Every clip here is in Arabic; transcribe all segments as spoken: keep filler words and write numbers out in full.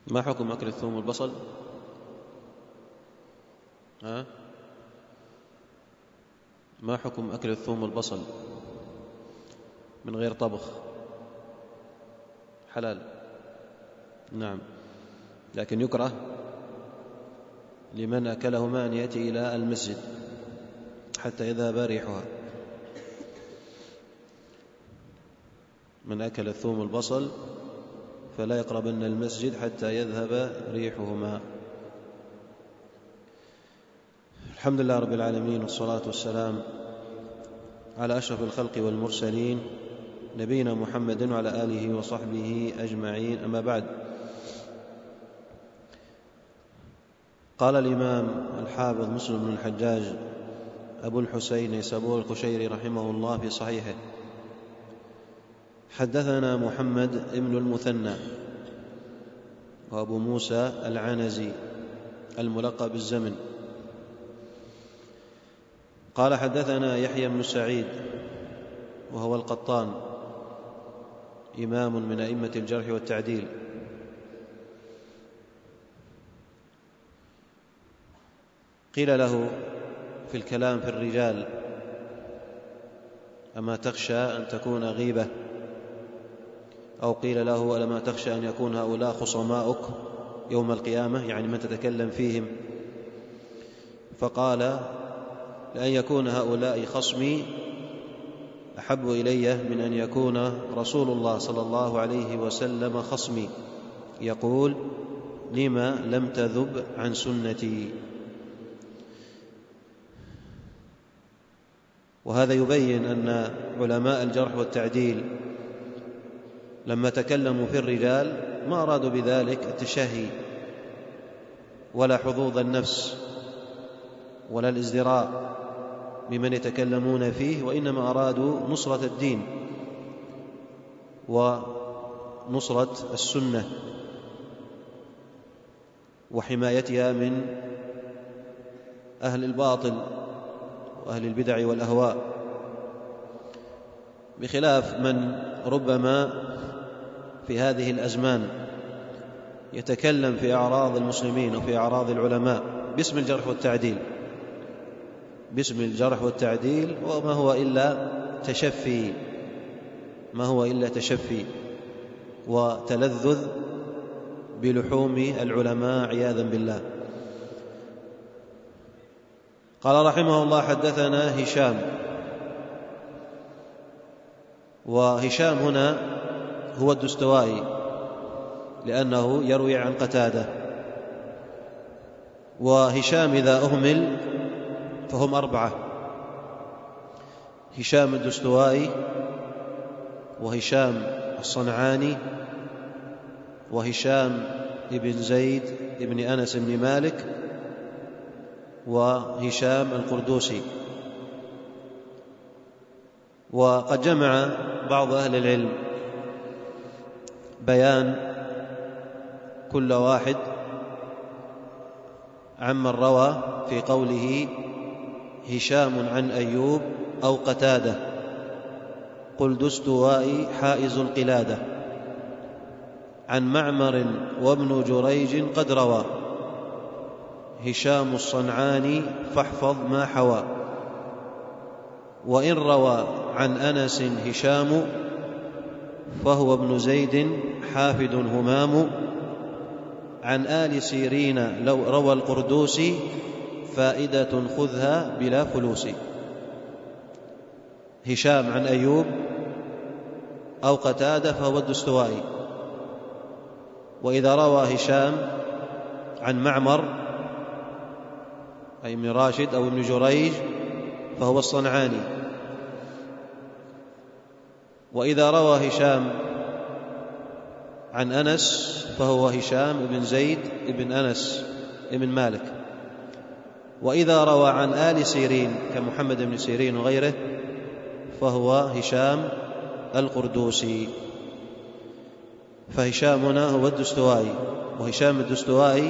ما حكم أكل الثوم والبصل؟ ها؟ ما حكم أكل الثوم والبصل من غير طبخ؟ حلال، نعم، لكن يكره لمن أكلهما أن يأتي إلى المسجد حتى يذهب ريحها. من أكل الثوم والبصل فلا يقربن المسجد حتى يذهب ريحهما. الحمد لله رب العالمين، والصلاة والسلام على أشرف الخلق والمرسلين، نبينا محمد وعلى آله وصحبه أجمعين، أما بعد. قال الإمام الحافظ مسلم بن الحجاج أبو الحسين نيسابور القشيري رحمه الله في صحيحه: حدثنا محمد بن المثنى وأبو موسى العنزي الملقب بالزمن، قال حدثنا يحيى بن سعيد وهو القطان، إمام من أئمة الجرح والتعديل، قيل له في الكلام في الرجال: أما تخشى أن تكون غيبة؟ أو قيل له: ألما تخشى أن يكون هؤلاء خصماؤك يوم القيامة، يعني من تتكلم فيهم؟ فقال: لأن يكون هؤلاء خصمي أحب إلي من أن يكون رسول الله صلى الله عليه وسلم خصمي، يقول: لما لم تذب عن سنتي. وهذا يبين أن علماء الجرح والتعديل لما تكلموا في الرجال ما أرادوا بذلك التشهي ولا حظوظ النفس ولا الازدراء بمن يتكلمون فيه، وإنما أرادوا نصرة الدين ونصرة السنة وحمايتها من أهل الباطل وأهل البدع والأهواء، بخلاف من ربما في هذه الأزمان يتكلم في أعراض المسلمين وفي أعراض العلماء باسم الجرح والتعديل باسم الجرح والتعديل وما هو إلا تشفي ما هو إلا تشفي وتلذذ بلحوم العلماء عياذا بالله. قال رحمه الله: حدثنا هشام. وهشام هنا هو الدستوائي لأنه يروي عن قتادة، وهشام إذا أهمل فهم أربعة: هشام الدستوائي، وهشام الصنعاني، وهشام ابن زيد ابن أنس بن مالك، وهشام القردوسي. وقد جمع بعض أهل العلم بيان كل واحد عمن روى في قوله هشام عن أيوب أو قتادة، قل دستوائي حائز القلادة، عن معمر وابن جريج قد روى، هشام الصنعاني فاحفظ ما حوى، وإن روى عن أنس هشام فهو ابن زيد حافد همام، عن آل سيرين لو روى القردوسي فائدة خذها بلا فلوس. هشام عن أيوب أو قتادة فهو الدستوائي، وإذا روى هشام عن معمر أي ابن راشد أو ابن جريج فهو الصنعاني، وإذا روى هشام عن أنس فهو هشام بن زيد بن أنس بن مالك، وإذا روى عن آل سيرين كمحمد بن سيرين وغيره فهو هشام القردوسي. فهشام هنا هو الدستوائي، وهشام الدستوائي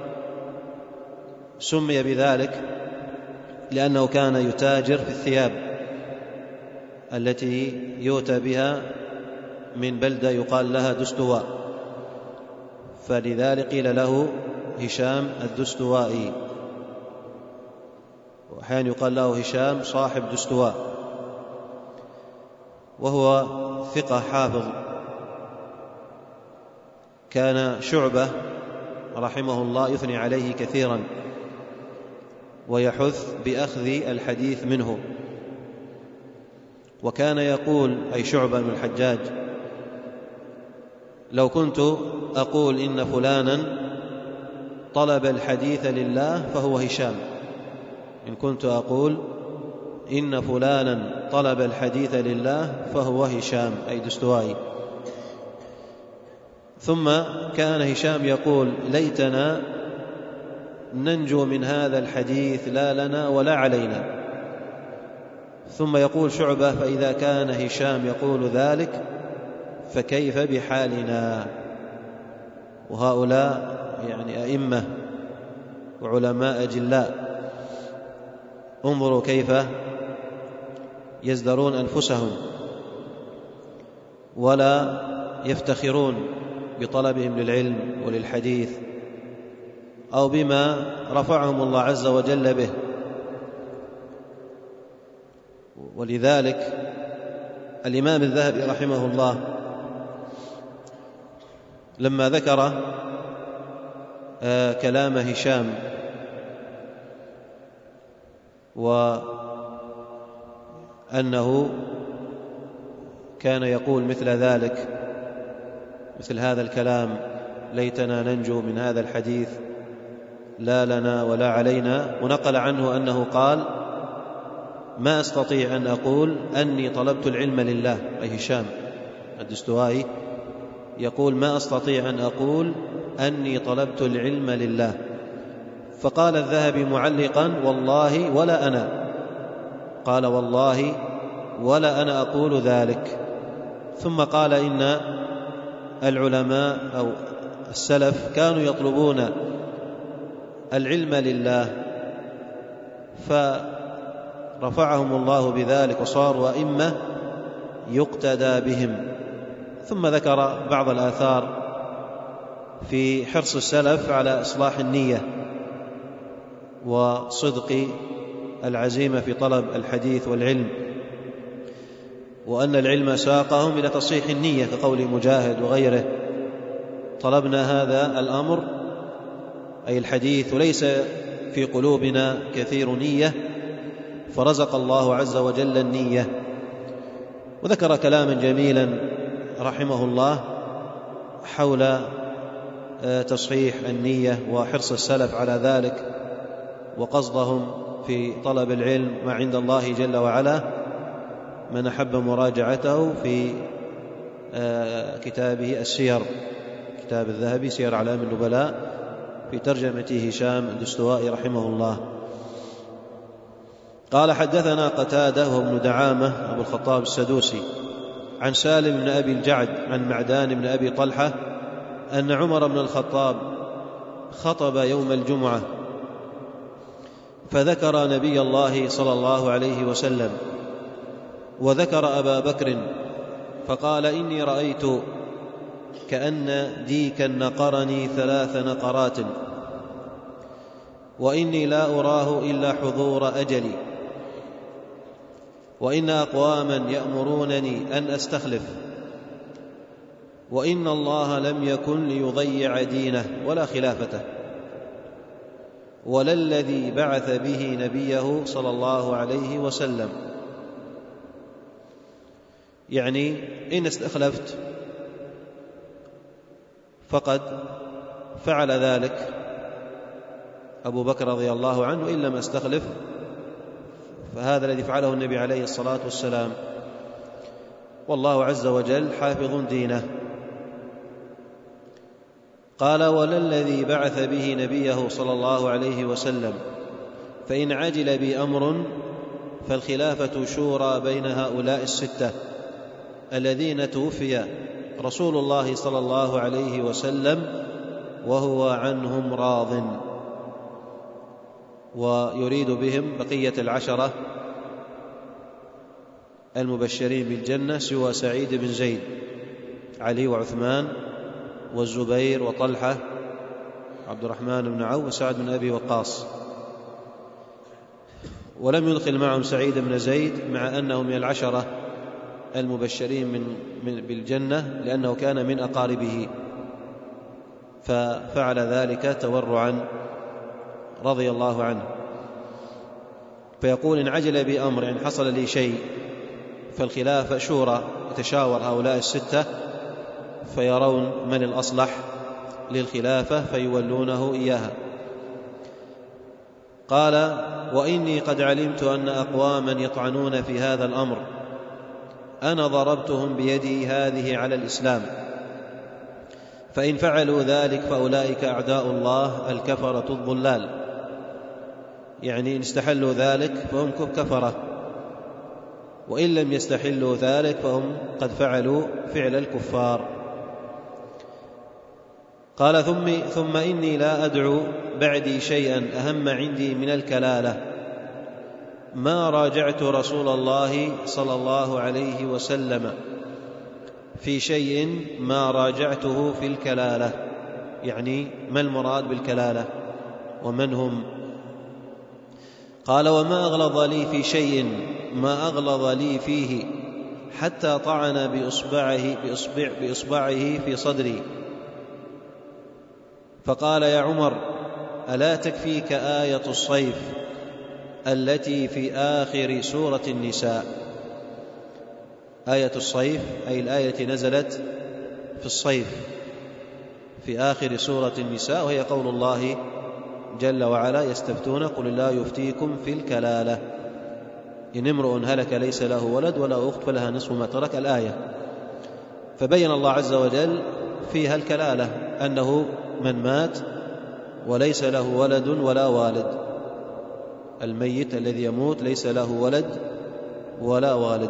سمي بذلك لأنه كان يتاجر في الثياب التي يؤتى بها من بلدة يقال لها دستواء، فلذلك قيل له هشام الدستوائي، وأحيانا يقال له هشام صاحب دستواء، وهو ثقة حافظ. كان شعبة رحمه الله يثني عليه كثيرا ويحث بأخذ الحديث منه، وكان يقول أي شعبة بن الحجاج: لو كنت أقول إن فلانا طلب الحديث لله فهو هشام، إن كنت أقول إن فلانا طلب الحديث لله فهو هشام أي دستوائي. ثم كان هشام يقول: ليتنا ننجو من هذا الحديث لا لنا ولا علينا. ثم يقول شعبة: فإذا كان هشام يقول ذلك فكيف بحالنا؟ وهؤلاء يعني أئمة وعلماء أجلاء، انظروا كيف يزدرون أنفسهم ولا يفتخرون بطلبهم للعلم وللحديث أو بما رفعهم الله عز وجل به. ولذلك الإمام الذهبي رحمه الله لما ذكر كلام هشام وأنه كان يقول مثل ذلك، مثل هذا الكلام: ليتنا ننجو من هذا الحديث لا لنا ولا علينا، ونقل عنه أنه قال: ما أستطيع أن أقول أني طلبت العلم لله. أي هشام الدستوائي يقول: ما أستطيع أن أقول أني طلبت العلم لله. فقال الذهبي معلقا: والله ولا أنا، قال: والله ولا أنا أقول ذلك. ثم قال: إن العلماء أو السلف كانوا يطلبون العلم لله فرفعهم الله بذلك وصاروا أئمة يقتدى بهم. ثم ذكر بعض الآثار في حرص السلف على إصلاح النية وصدق العزيمة في طلب الحديث والعلم، وأن العلم ساقهم إلى تصحيح النية كقول مجاهد وغيره: طلبنا هذا الأمر أي الحديث وليس في قلوبنا كثير نية، فرزق الله عز وجل النية. وذكر كلاما جميلا رحمه الله حول تصحيح النية وحرص السلف على ذلك وقصدهم في طلب العلم ما عند الله جل وعلا. من أحب مراجعته في كتابه السير، كتاب الذهبي سير أعلام النبلاء، في ترجمة هشام الدستوائي رحمه الله. قال: حدثنا قتادة وهو ابن دعامة أبو الخطاب السدوسي عن سالم بن أبي الجعد عن معدان بن أبي طلحة أن عمر بن الخطاب خطب يوم الجمعة فذكر نبي الله صلى الله عليه وسلم وذكر أبا بكر فقال: إني رأيت كأن ديكا نقرني ثلاث نقرات، وإني لا أراه إلا حضور أجلي، وإن أقواما يأمرونني أن أستخلف، وإن الله لم يكن ليضيع دينه ولا خلافته، ولا الذي بعث به نبيه صلى الله عليه وسلم. يعني إن استخلفت فقد فعل ذلك أبو بكر رضي الله عنه، إن لم استخلف فهذا الذي فعله النبي عليه الصلاة والسلام، والله عز وجل حافظ دينه. قال: ولا الذي بعث به نبيه صلى الله عليه وسلم، فإن عجل بي أمر فالخلافة شورى بين هؤلاء الستة الذين توفي رسول الله صلى الله عليه وسلم وهو عنهم راض. ويريد بهم بقية العشرة المبشرين بالجنة سوى سعيد بن زيد، علي وعثمان والزبير وطلحة عبد الرحمن بن عوف وسعد بن أبي وقاص، ولم يدخل معهم سعيد بن زيد مع أنه من العشرة المبشرين من من بالجنة لأنه كان من أقاربه، ففعل ذلك تورعا رضي الله عنه. فيقول: إن عجل بأمر، إن حصل لي شيء، فالخلافة شورى، يتشاور هؤلاء الستة فيرون من الأصلح للخلافة فيولونه إياها. قال: وإني قد علمت أن أقواما يطعنون في هذا الأمر، أنا ضربتهم بيدي هذه على الإسلام، فإن فعلوا ذلك فأولئك أعداء الله الكفرة الضلال، يعني إن استحلوا ذلك فهم كفرة، وإن لم يستحلوا ذلك فهم قد فعلوا فعل الكفار. قال: ثم, ثم إني لا أدعو بعدي شيئا أهم عندي من الكلالة، ما راجعت رسول الله صلى الله عليه وسلم في شيء ما راجعته في الكلالة. يعني ما المراد بالكلالة ومن هم؟ قال: وما أغلظ لي في شيء ما أغلظ لي فيه حتى طعن بإصبعه, بإصبع بإصبعه في صدري، فقال: يا عمر، ألا تكفيك آية الصيف التي في آخر سورة النساء؟ آية الصيف أي الآية التي نزلت في الصيف في آخر سورة النساء، وهي قول الله جل وعلا: يستفتون قل الله يفتيكم في الكلالة، إن امرؤ هلك ليس له ولد ولا أخت فلها نصف ما ترك، الآية. فبين الله عز وجل فيها الكلالة، أنه من مات وليس له ولد ولا والد، الميت الذي يموت ليس له ولد ولا والد.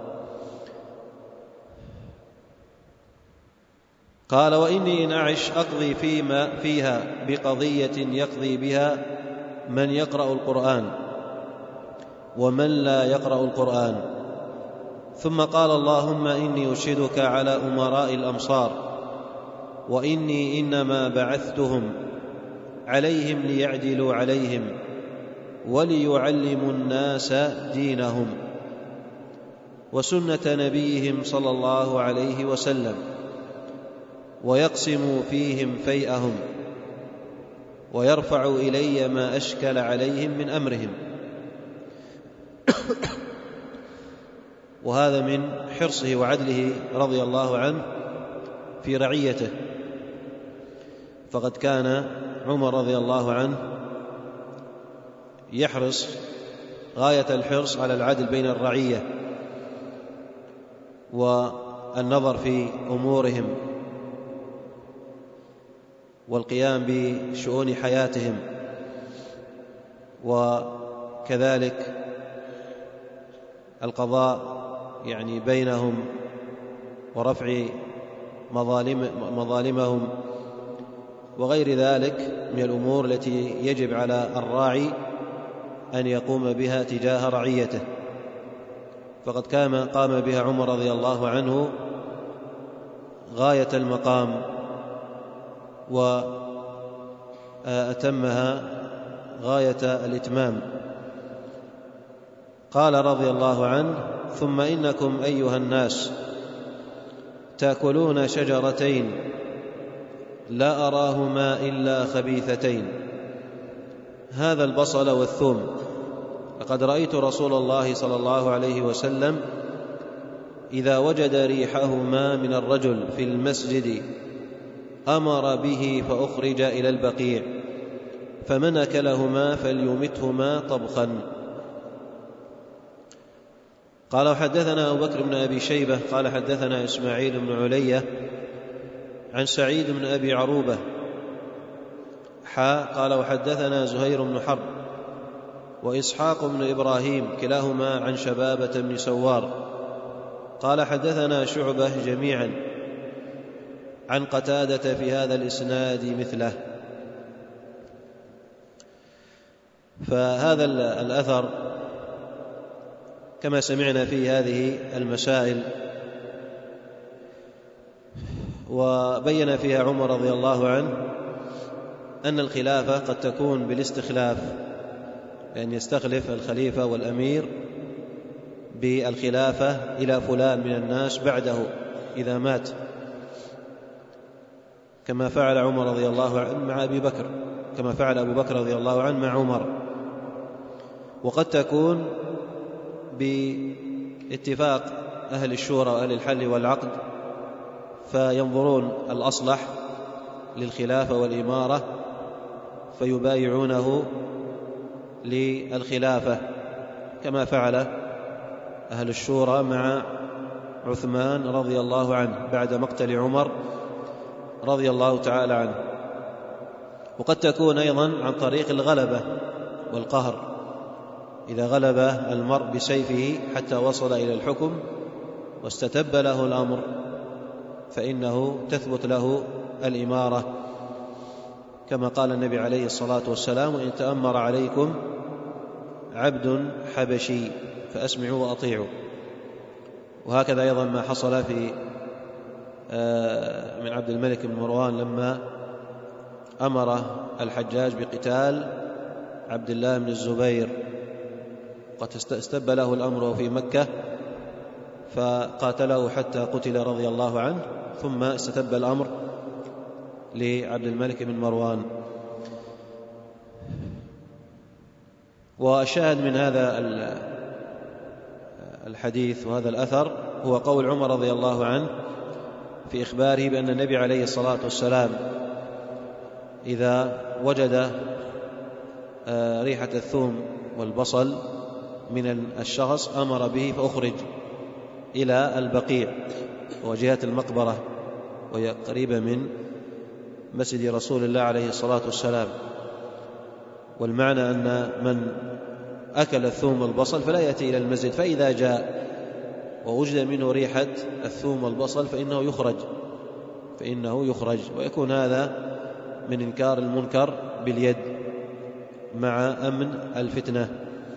قال: وإني إن أعش أقضي فيما فيها بقضية يقضي بها من يقرأ القرآن ومن لا يقرأ القرآن. ثم قال: اللهم إني أشهدك على أمراء الأمصار، وإني إنما بعثتهم عليهم ليعدلوا عليهم وليعلموا الناس دينهم وسنة نبيهم صلى الله عليه وسلم، ويقسموا فيهم فيئهم، ويرفع إلي ما أشكل عليهم من أمرهم. وهذا من حرصه وعدله رضي الله عنه في رعيته، فقد كان عمر رضي الله عنه يحرص غاية الحرص على العدل بين الرعية والنظر في أمورهم والقيام بشؤون حياتهم، وكذلك القضاء يعني بينهم ورفع مظالم مظالمهم وغير ذلك من الأمور التي يجب على الراعي أن يقوم بها تجاه رعيته. فقد كان قام بها عمر رضي الله عنه غاية المقام وأتمها غاية الإتمام. قال رضي الله عنه: ثم إنكم أيها الناس تأكلون شجرتين لا أراهما إلا خبيثتين، هذا البصل والثوم، لقد رأيت رسول الله صلى الله عليه وسلم إذا وجد ريحهما من الرجل في المسجد أمر به فأخرج إلى البقيع، فمن أكلهما فليمتهما طبخا. قال: وحدثنا أبو بكر بن أبي شيبة قال حدثنا إسماعيل بن علية عن سعيد بن أبي عروبة حا قال: وحدثنا زهير بن حرب وإسحاق بن إبراهيم كلاهما عن شبابة بن سوار قال: حدثنا شعبة جميعا عن قتادة في هذا الإسناد مثله. فهذا الأثر كما سمعنا في هذه المسائل وبين فيها عمر رضي الله عنه أن الخلافة قد تكون بالاستخلاف، يعني يستخلف الخليفة والأمير بالخلافة إلى فلان من الناس بعده إذا مات، كما فعل عمر رضي الله عنه مع أبي بكر، كما فعل أبو بكر رضي الله عنه مع عمر. وقد تكون باتفاق أهل الشورى وأهل الحل والعقد، فينظرون الأصلح للخلافة والإمارة فيبايعونه للخلافة، كما فعل أهل الشورى مع عثمان رضي الله عنه بعد مقتل عمر رضي الله تعالى عنه. وقد تكون أيضا عن طريق الغلبة والقهر، إذا غلب المرء بسيفه حتى وصل إلى الحكم واستتب له الأمر فإنه تثبت له الإمارة، كما قال النبي عليه الصلاة والسلام: وإن تأمر عليكم عبد حبشي فأسمعوا وأطيعوا. وهكذا أيضا ما حصل في من عبد الملك بن مروان لما أمر الحجاج بقتال عبد الله بن الزبير، قد استب له الأمر في مكة فقاتله حتى قتل رضي الله عنه، ثم استتب الأمر لعبد الملك بن مروان. والشاهد من هذا الحديث وهذا الأثر هو قول عمر رضي الله عنه في إخباره بأن النبي عليه الصلاة والسلام إذا وجد ريحة الثوم والبصل من الشخص أمر به فأخرج إلى البقيع وجهة المقبرة، وهي قريبة من مسجد رسول الله عليه الصلاة والسلام. والمعنى أن من أكل الثوم والبصل فلا يأتي إلى المسجد، فإذا جاء ووجد منه ريحة الثوم والبصل فإنه يخرج فإنه يخرج ويكون هذا من إنكار المنكر باليد مع أمن الفتنة.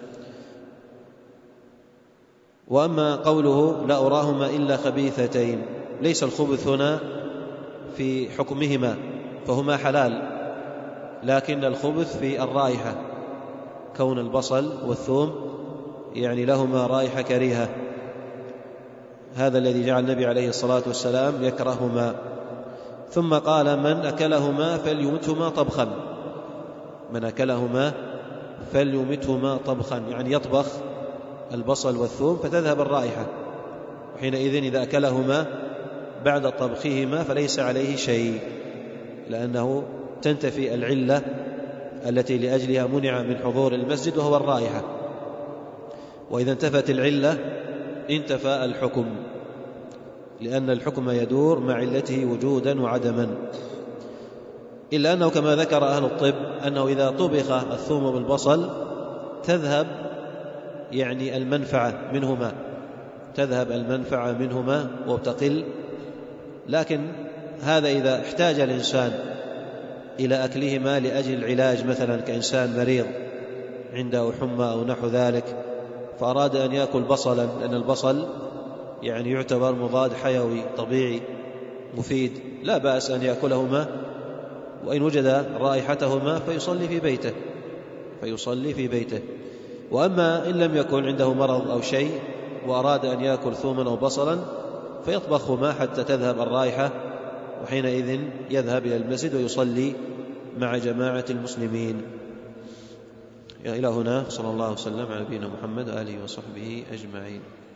وأما قوله لا أراهما إلا خبيثتين، ليس الخبث هنا في حكمهما فهما حلال، لكن الخبث في الرائحة، كون البصل والثوم يعني لهما رائحة كريهة، هذا الذي جعل النبي عليه الصلاة والسلام يكرههما. ثم قال: من أكلهما فليمتهما طبخا، من أكلهما فليمتهما طبخا، يعني يطبخ البصل والثوم فتذهب الرائحة، وحينئذ إذا أكلهما بعد طبخهما فليس عليه شيء، لأنه تنتفي العلة التي لأجلها منع من حضور المسجد وهو الرائحة، وإذا انتفت العلة انتفى الحكم، لأن الحكم يدور مع علته وجودا وعدما. إلا أنه كما ذكر أهل الطب أنه إذا طبخ الثوم بالبصل تذهب يعني المنفعة منهما تذهب المنفعة منهما وتقل، لكن هذا إذا احتاج الإنسان إلى أكلهما لأجل العلاج، مثلا كإنسان مريض عنده حمى أو نحو ذلك فأراد أن يأكل بصلا، لأن البصل يعني يعتبر مضاد حيوي طبيعي مفيد، لا بأس أن يأكلهما، وإن وجد رائحتهما فيصلي في بيته فيصلي في بيته. وأما إن لم يكن عنده مرض أو شيء وأراد أن يأكل ثوما أو بصلا فيطبخهما حتى تذهب الرائحة، وحينئذ يذهب إلى المسجد ويصلي مع جماعة المسلمين. إلى هنا صلى الله وسلم على نبينا محمد وآله وصحبه أجمعين.